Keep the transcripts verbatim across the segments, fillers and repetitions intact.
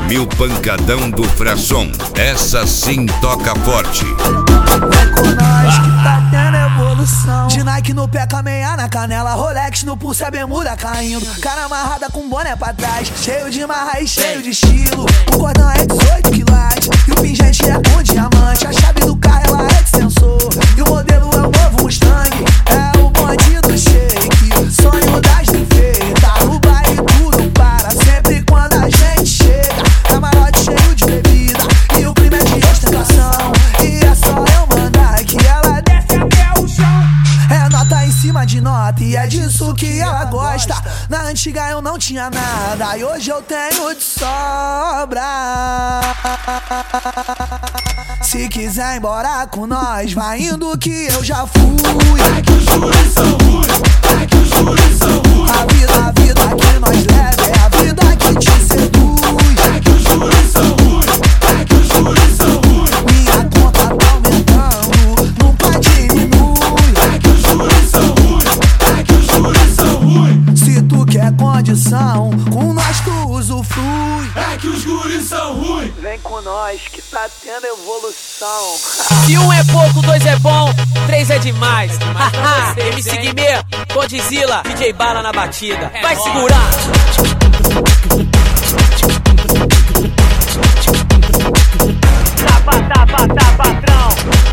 Mil Pancadão do Frasson, essa sim toca forte. Vem com nós que tá tendo evolução. De Nike no pé, cameia na canela, Rolex no pulso, a bermuda caindo. Cara amarrada com boné pra trás, cheio de marra e cheio de estilo. O cordão é dezoito quilates e o pingente é com diamante. A chave do carro ela é de sensor e o modelo é o novo Mustang. É o bonde do shake, sonho das enfeitas. No baile tudo para, sempre quando a gente chega. Camarote cheio de bebida e o clima é de ostentação. E é só eu mandar que ela desce até o chão. É nota em cima de nota e é disso que ela gosta. Na antiga eu não tinha nada e hoje eu tenho de sobra. Se quiser ir embora com nós, vai indo que eu já fui. É que os juros são ruins, é que os juros são ruins. A vida, a vida que nós leva é a vida que te seduz. É que os juros são ruins, é que os juros são ruins. Minha conta tá aumentando, nunca diminui. É que os juros são ruins, é que os juros são ruins. Se tu quer condição, com nós tu usufrui. É que os guris são ruins. Vem com nós que tá tendo evolução. Se um é pouco, dois é bom, três é demais. Haha, M C Guimê, Godzilla, D J Bala na batida. Vai segurar. Tapa, tapa, tapa, patrão.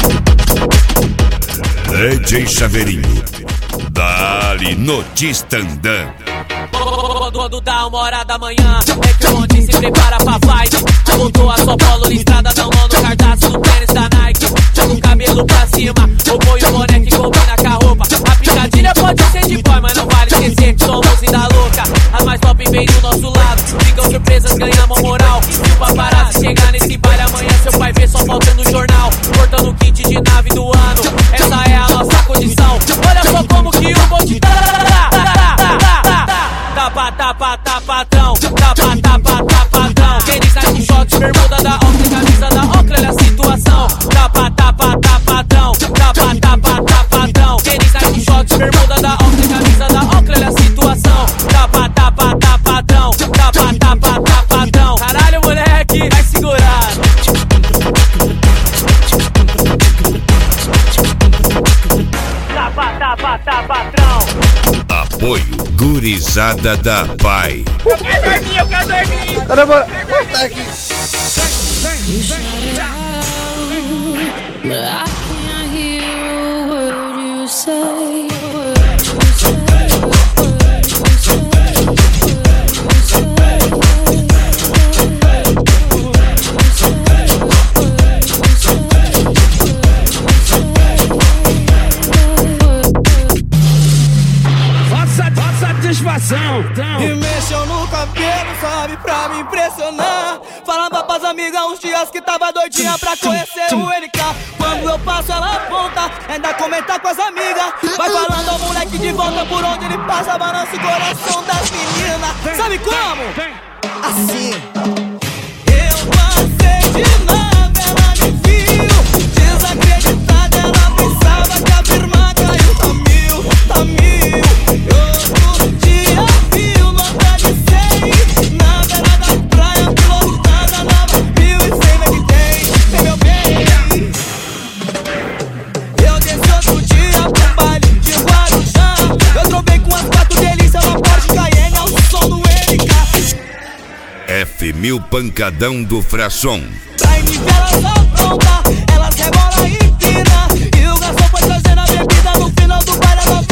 D J Chaveirinho, dali no Tistandã. Quando dá uma hora da manhã, é que o monte se prepara pra vibe. Voltou a sua polo listrada, dá um nó no cardápio do tênis da Nike. Joga o cabelo pra cima, ou põe o boné que combina com a roupa. A picadilha pode ser de boy, mas não vale esquecer que somos ainda louca. As mais top vem do nosso lado, ficam surpresas, ganhamos moral. Se o paparazzi chegar nesse baile amanhã, seu pai vê só faltando no jornal. Cortando o kit de nave do ano, essa é a nossa condição. Olha só como que o bonde tá. Tapa, tapa, tapa, patrão. Tapa, tapa, tapa, patrão. Tênis, Nike, shorts, bermuda da Oakley, camisa da Oakley, olha a situação. Tapa, tapa, tapa, patrão. Tapa, tapa, tapa, patrão. Tênis, Nike, shorts, bermuda da Oakley, camisa da Oakley, olha a situação. Tapa, tapa, tapa, patrão. Tapa, tapa, tapa, patrão. Caralho, moleque, vai segurar. Tapa, tapa, tapa, patrão. Apoio Gurizada da Pai. Eu quero dormir, eu quero dormir. Caramba, tá aqui. E mexeu no cabelo, sabe, pra me impressionar. Falava pras amigas uns dias que tava doidinha pra conhecer o N K. Quando eu passo ela aponta, ainda comenta com as amigas. Vai falando ao moleque de volta por onde ele passa, balança o coração das meninas. Sabe como? Assim. Eu passei de nave, ela me viu desacreditada, ela pensava que a firma caiu. Tá mil, tá mil. Outro dia viu nota de cem na beira da praia, pilotada nova mil e cem, vê que tem, tem meu bem. Eu desci outro dia pro baile de Guarujá. Eu trovei com as quatro delícias no Porsche Cayenne ao som do N K. F Mil Pancadão do Frasson. Pra iniciar elas apronta, elas rebolam e empina. E o garçom foi trazendo a bebida no final do baile.